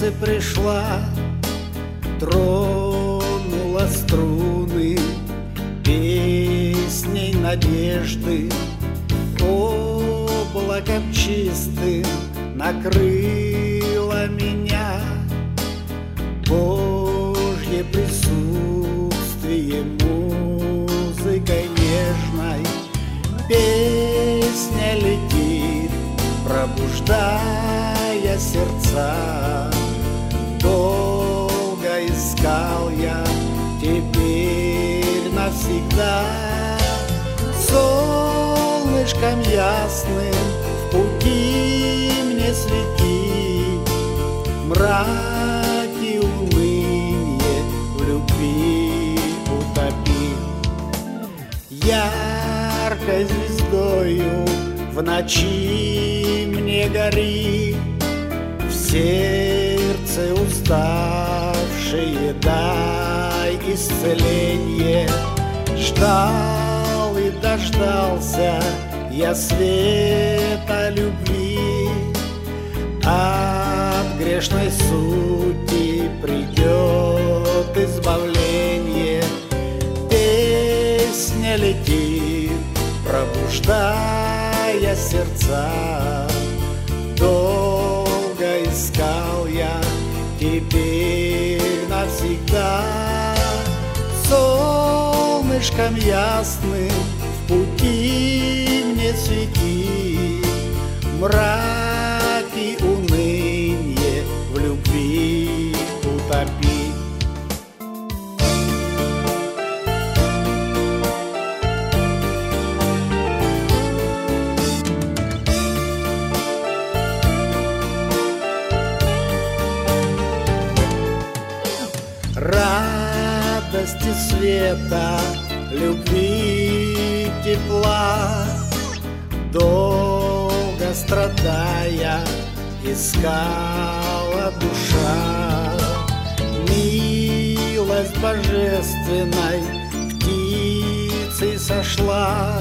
сердце пришла, тронула струны песней надежды. Облаком чистым накрыло меня Божье присутствие музыкой нежной. Песня летит, пробуждая сердца. Долго искал я, теперь навсегда. Солнышком ясным в пути мне свети, мрак и уныние в любви утопи. Яркой звездою в ночи мне гори, в сердце уставшие дай исцеление. Ждал и дождался я света любви, от грешной сути придет избавление. Песня летит, пробуждая сердца. Долго искал я, теперь навсегда. Солнышком ясным в пути мне свети, мрак и уныние в любви утопи. Радости света, любви тепла, долго страдая искала душа. Милость божественной птицей сошла,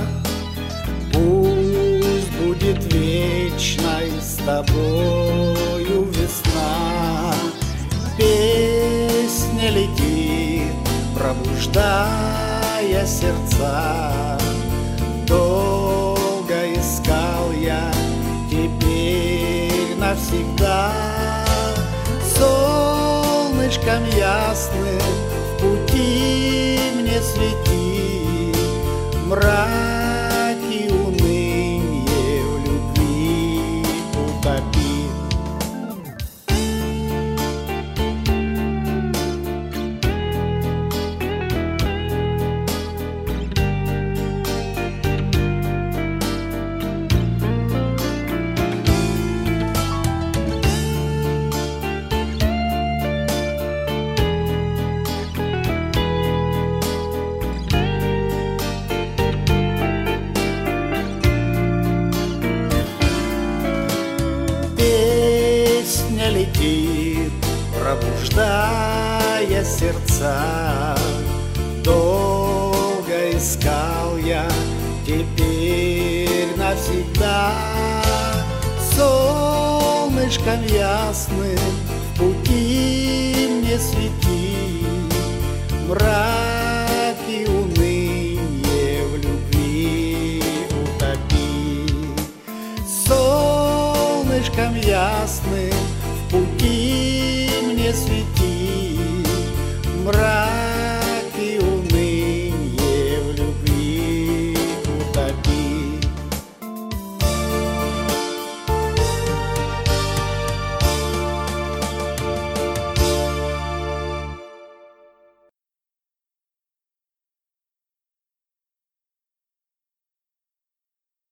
пусть будет вечной с тобою весна. Песня летит, пробуждая сердца. Долго искал я, теперь навсегда. Солнышком ясным в пути мне свети, мрак и уныние в любви утопи. Песня летит, пробуждая сердца. Долго искал я, теперь навсегда. Солнышком ясным в пути мне свети, мрак и уныние в любви утопи. Солнышком ясным в пути мне свети, мрак